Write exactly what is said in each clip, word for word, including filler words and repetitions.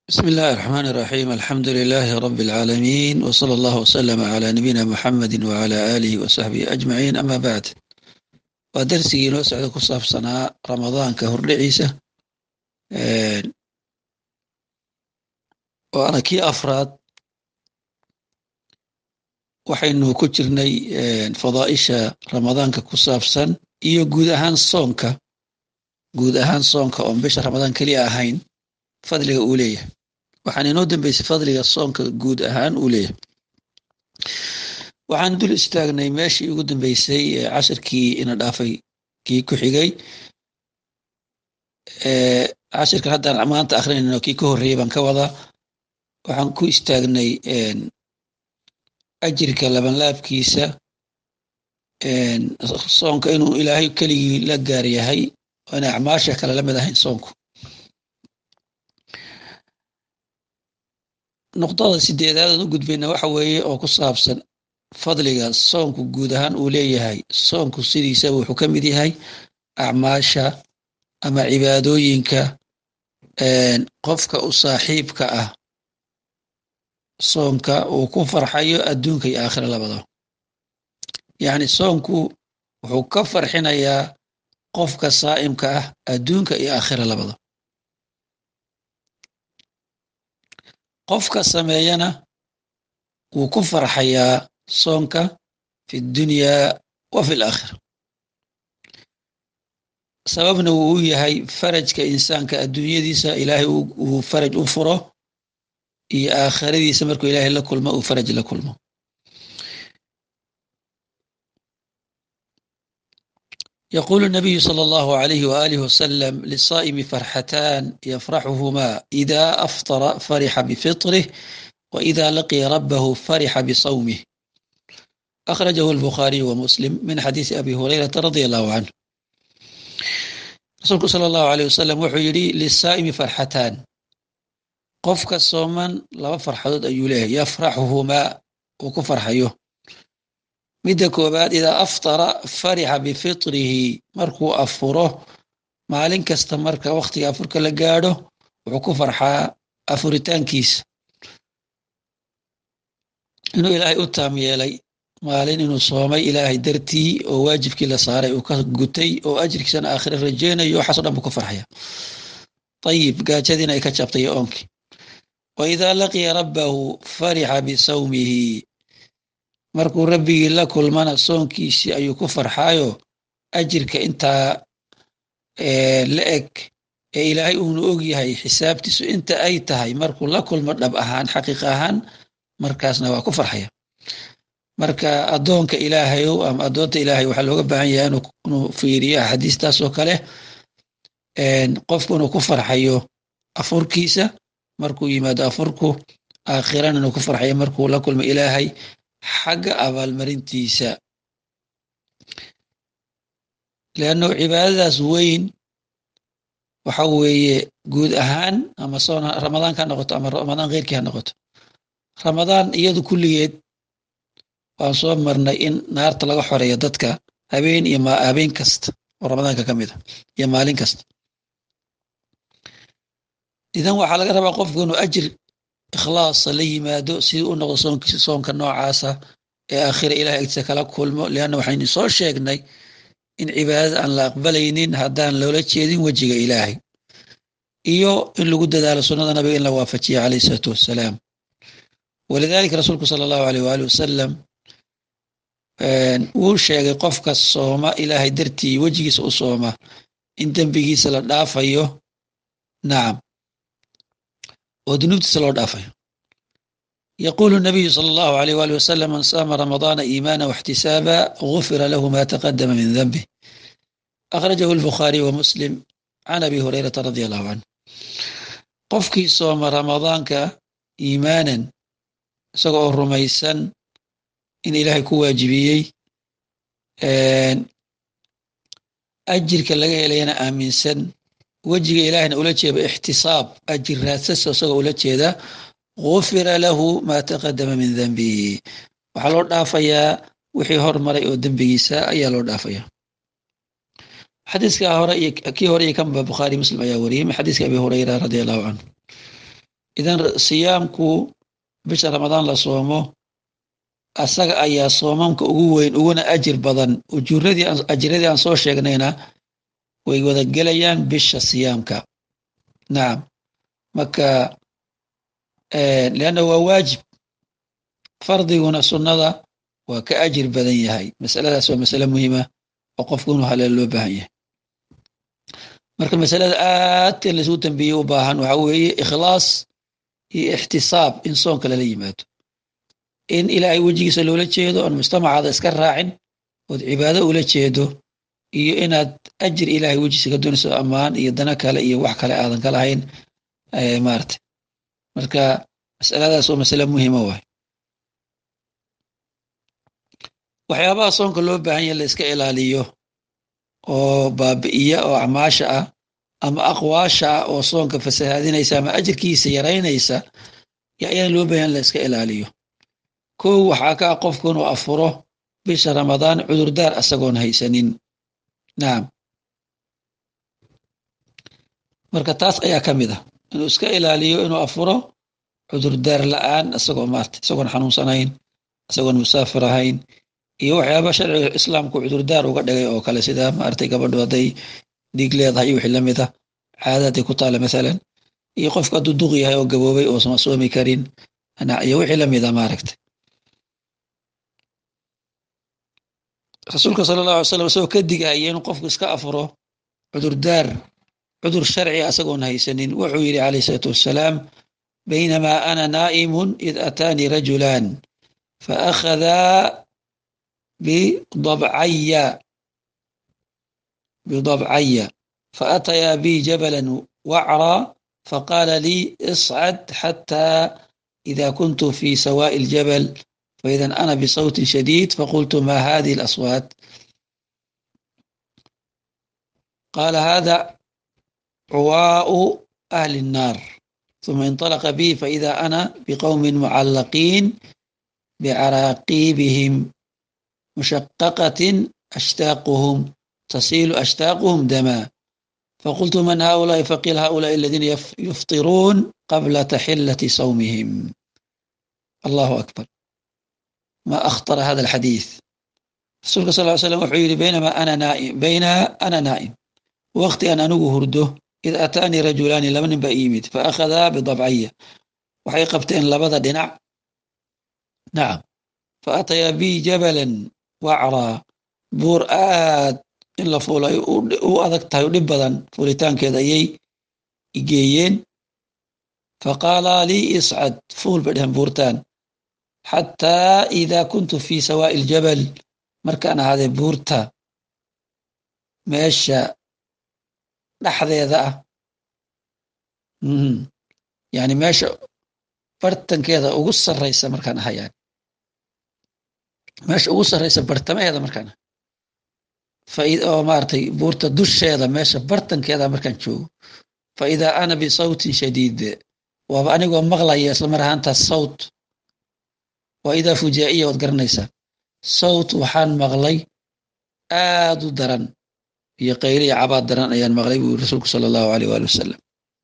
بسم الله الرحمن الرحيم الحمد لله رب العالمين وصلى الله وسلم على نبينا محمد وعلى آله وصحبه أجمعين أما بعد ودرسي نو سعد كصاف سنة رمضان كهر عيسى وأنا كي أفراد waxaynu ku jirnay fadaaisha ramadaanka ku saabsan iyo guud ahaan soonka guud ahaan soonka oon bisha ramadaan keliya ahayn fadliga uu leeyahay waxaan inoo dambeysay fadliga soonka guud ahaan uu leeyahay waxaan dul istaagnay meeshii ugu dambeysay cashirkii ina dhaafay kii ku xigay cashirkan haddaan maanta akrinayno kii ka horreeyay baan ka wadaa waxaan ku istaagnay ajirka labanlaabkiisa soonka inuu ilaahay keligii la gaar yahay oo inay acmaasha kale la mid ahayn soonku nuqdada sideedaad u gudbayna waxa weeye oo ku saabsan fadliga soonku guud ahaan uu leeyahay soonku sidiisaba wuxuu ka mid yahay acmaasha ama cibaadooyinka qofka u saaxiibka ah soonka uu ku farxayo adduunka iyo aakhira labadaba yacni soonku wuxuu ka farxinayaa qofka saa'imka ah adduunka iyo aakhira labadaba qofka sameeyana wuu ku farxayaa soonka fi dunyaa wa fi laakhira sababna wuu u yahay farajka insaanka adduunyadiisa ilaahay uu faraj u furo iyo aakhiradiisa markuu ilaahay la kulmo uu faraj la kulmo يقول النبي صلى الله عليه وآله وسلم للصائم فرحتان يفرحهما إذا أفطر فرح بفطره وإذا لقي ربه فرح بصومه أخرجه البخاري ومسلم من حديث أبي هريرة رضي الله عنه رسولك صلى الله عليه وسلم وحيري للصائم فرحتان qofka sooman laba farxadood ayuu leeyahay yafraxuhumaa uu ku farxayo midda koobaad idaa aftara farixa bifitrihi markuu afuro maalin kasta marka wakhtiga afurka la gaadho wuxuu ku farxaa afuritaankiisa inuu ilaahay u taam yeelay maalin inuu soomay ilaahay dartii oo waajibkii la saaray uu ka gutay oo ajirkiisana aakhira rajeynayo waxaasoo dhan buu ku farxaya ayib gaajadiina ay ka jabtay iyo oonkii وإذا لقي ربه فرح بصومه markuu rabbigii la kulmana soonkiisii ayuu ku farxaayo ajirka intaa la eg ee ilaahay uunu og yahay xisaabtiisu inta ay tahay markuu la kulmo dhab ahaan xaqiiq ahaan markaasna waa ku farxaya marka addoonka ilaahayow ama addoonta ilaahay waxaa looga baahan yahay inuu fiiriyo axaadiistaas oo kale qofku inuu ku farxayo afurkiisa markuu yimaado afurku aakhirana inuu ku farxayo markuu la kulmo ilaahay xagga abaalmarintiisa leanno cibaadadaas weyn waxa weeye guud ahaan ama soon ramadaanka ha noqoto ama ramadaan keyrkii ha noqoto ramadaan iyadu kulligeed waan soo marnay in naarta laga xoreeyo dadka habeen iyo habeen kasta oo ramadaanka ka mid a iyo maalin kasta idan waxaa laga rabaa qofku inuu ajir ikhlaasa la yimaado sidii u noqdo soonkiisa soonka noocaasa ee aakhira ilahay agtiisa kala kulmo leanna waxaynu soo sheegnay in cibaadada aan la aqbalaynin haddaan loola jeedin wejiga ilaahay iyo in lagu dadaalo sunnada nabiga in la waafajiya calayhi isalaatu wassalaam walidaalika rasuulku sala allahu aleyh waali wasalam wuu sheegay qofka sooma ilaahay dartii wejigiisa u sooma in dembigiisa la dhaafayo nacam وذنوبتي سلو دافع يقول النبي صلى الله عليه وآله وسلم من صام رمضان إيمانا واحتسابا غفر له ما تقدم من ذنبه أخرجه البخاري ومسلم عن أبي هريرة رضي الله عنه قفكي صوم رمضان كإيمانا سقع الرميسا إن إلهي كواجبيي أجرك لغا إلينا آمين سن wejiga ilaahayna ula jeeda ixtisaab ajir raadsasa isagoo ula jeeda gufira lahu maa taqadama min dembihi waxaa loo dhaafayaa wixii hormaray oo dembigiisa ayaa loo dhaafayaa xadiiska hore iyo kii hore iyo kanba bukhaari muslim ayaa wariyey xadiiska abi hurayra radi allahu canhu idan siyaamku bisha ramadaan la soomo asaga ayaa soomamka ugu weyn uguna ajir badan ujuuradii ajiradii aan soo sheegnayna way wada gelayaan bisha siyaamka nacam marka leanna waa waajib fardiguna sunnada waa ka ajir badan yahay masaladaas waa masale muhiima oo qofku inuu haleel loo baahan yahay marka masalada aad in laisugu dambeeye u baahan waxaa weeye ikhlaas iyo ixtisaab in soonka lala yimaado in ilaahay wejigiisa loola jeedo oon mujtamacaada iska raacin ood cibaado ula jeedo iyo inaad ajir ilaahay wejigiisa ka doonayso ammaan iyo dana kale iyo wax kale aadan ka lahayn maarata marka masaladaas waa masale muhiima waay waxyaabaha soonka loo baahan yahay la iska ilaaliyo oo baabi'iya oo acmaasha ah ama aqwaasha ah oo soonka fasahaadinaysa ama ajirkiisa yaraynaysa yo ayaan loo baahan la iska ilaaliyo kow waxaa ka ah qofku inuu afuro bisha ramadaan cudurdaar asagoon haysanin nacam marka taas ayaa ka mid ah inuu iska ilaaliyo inuu afuro cudurdaar la'aan isagoo maarta isagoon xanuunsanayn isagoon musaafir ahayn iyo waxyaaba sharciga islaamku cudurdaar uga dhigay oo kale sida maartay gabadhu hadday dhiig leedahay iyo wixii la mid ah caadaday ku taala maalan iyo qofku hadduu duq yahay oo gaboobay oo sama soomi karin iyo wixii la mid ah maaragtay rasuulka sala allahu alay slam isagoo ka digaya inuu qofku iska afuro cudurdaar cudur sharci asagoon haysanin wuxuu yidhi calayhi salaatu wassalaam baynamaa ana naa'imun id ataanii rajulaan faakhadaa bidabcaya bidabcaya faatayaa bi jabalan wacraa faqaala lii iscad xataa ida kuntu fi sawaa'i ljabal فإذا أنا بصوت شديد فقلت ما هذه الأصوات قال هذا عواء أهل النار ثم انطلق بي فإذا أنا بقوم معلقين بعراقيبهم مشققة أشتاقهم تصيل أشتاقهم دما فقلت من هؤلاء فقيل هؤلاء الذين يفطرون قبل تحلة صومهم الله أكبر ما أخطر هذا الحديث رسولك صلى الله عليه وسلم وحيري بينما أنا نائم بينها أنا نائم وقت أن أنوه هرده إذ أتاني رجلان لمن بأيمد فأخذا بضبعية وحي قبتين لبضا دنع نعم فأتيا بي جبلا وعرا بور آد إلا فولا وأذكتها يلبضا فولتان كذا يي إجيين فقال لي إصعد فول بدهم بورتان حتى إذا كنت في سواء الجبل مركان هذا بورتا ماشى لحظة ذا يعني ماشى برتن كذا وقص الرئيس مركان هيان ماشى وقص الرئيس برتن هذا مركان فإذا مارتي بورتا دش هذا ماشى برتن كذا مركان شو فإذا أنا بصوت شديد وأنا قوم مغلى يسلم رهانت الصوت وإذا فجائية وتقرنيسا صوت وحان مغلي آد درن هي قيلي عباد درن أيان مغلي ورسولك صلى الله عليه وآله وسلم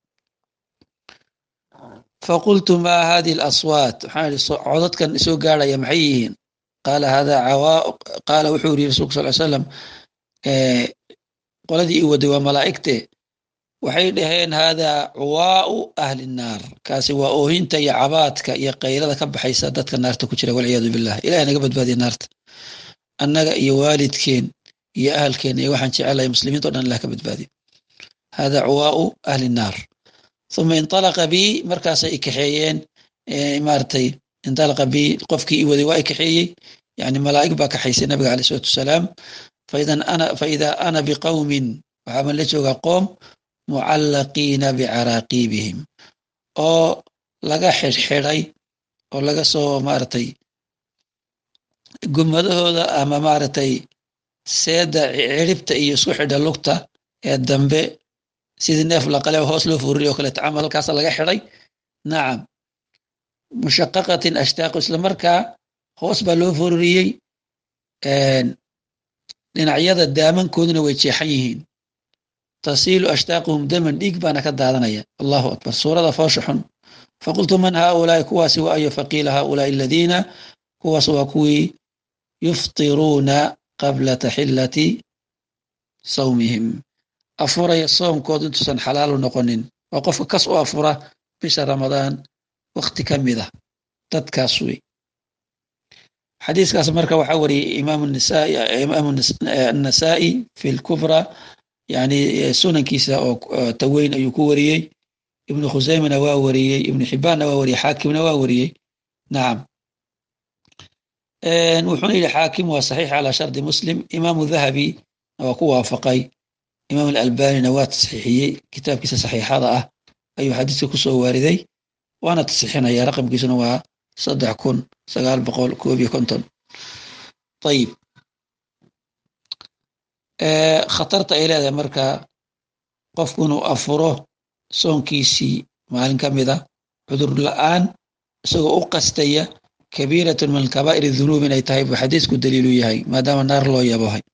فقلت ما هذه الأصوات عضت كان سو قال يا محيين قال هذا عواء قال وحوري رسولك صلى الله عليه وسلم آه قلدي إودي وملائكته waxay dhaheen hada cuwaa'u ahli nnaar kaasi waa oohinta iyo cabaadka iyo qaylada ka baxaysa dadka naarta ku jira walciyaadu billah ilahay naga badbaadiya naarta annaga iyo waalidkeen iyo ahalkeen iyo waxaan jecelahay muslimiinta o dhan ilah ka badbaadiyo hada cuwaa'u ahli nnaar uma intalaqa bi markaasay ikaxeeyeen maaragtay intalaqa bi qofkii i waday waa ikaxeeyey yani malaa'ig baa kaxaysay nabiga alayh salatu wasalaam faidan ana faida ana biqawmin waxaa man la joogaa qoom mucallaqiina bicaraaqiibihim oo laga xidhxidhay oo laga soo maaragtay gumadahooda ama maaragtay seeda ciribta iyo isku xidha lugta ee dambe sidii neef laqale hoos loo fururiy o kaleeto camal halkaasa laga xidhay nacam mushaqaqatin ashtaaqu isla markaa hoos baa loo fururiyey dhinacyada daamankooduna way jeexan yihiin tasiilu ashtaaquhum daman dhiig baana ka daadanaya allahu akbar suurada foosha xun faqultu man haulaai kuwaasi wa ayo faqiila haulaai aladiina kuwaas waa kuwii yuftiruuna qabla taxillati sawmihim afuraya soomkooda intuusan xalaalu noqonin waa qofka kas u afura bisha ramadaan wakti ka mid ah dadkaas wey xadiiskaas marka waxaa wariyey imaam النasaa'i fi lkubra yani sunankiisa oo taweyn ayuu ku wariyey ibnu khusaymana waa wariyey ibnu xibaanna waa wariyey xaakimna waa wariyey nacam wuxuuna yidhi xaakim waa saxiix calaa shardi muslim imaamu dahabi waa ku waafaqay imaam alalbanina waa tasxiixiyey kitaabkiisa saxiixada ah ayuu xadiiska kusoo waariday waana tasxiixinaya raqamkiisuna waa saddex kun sagaal boqol koob iyo konton ayib khatarta ay leedahay marka qofku inuu afuro soonkiisii maalin ka mida cudur la-aan isagoo u qastaya kabiiratun min kabaa'ir dunuub inay tahay buu xadiisku daliilu yahay maadaama naar loo yabohay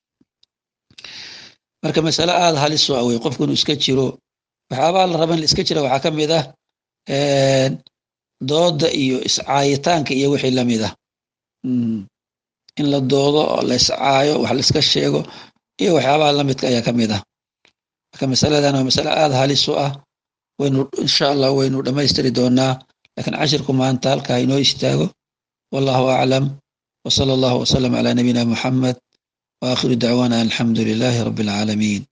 marka masale aada halis u awey qofku inuu iska jiro waxyaabaa la raba in la iska jira waxaa ka mid ah dooda iyo iscaayitaanka iyo wixii lamid ah in la doodo oo la iscaayo wax la iska sheego iyo waxyaabaha lamidka ayaa ka mid ah marka masaladan waa masale aada halis u ah waynu insha allah waynu dhammaystiri doonaa laakiin cashirku maanta halkaa inoo istaago wallahu aclam وصلى الله وسلم على نبينا محمد وآخر دعوانا الحمد لله رب العالمين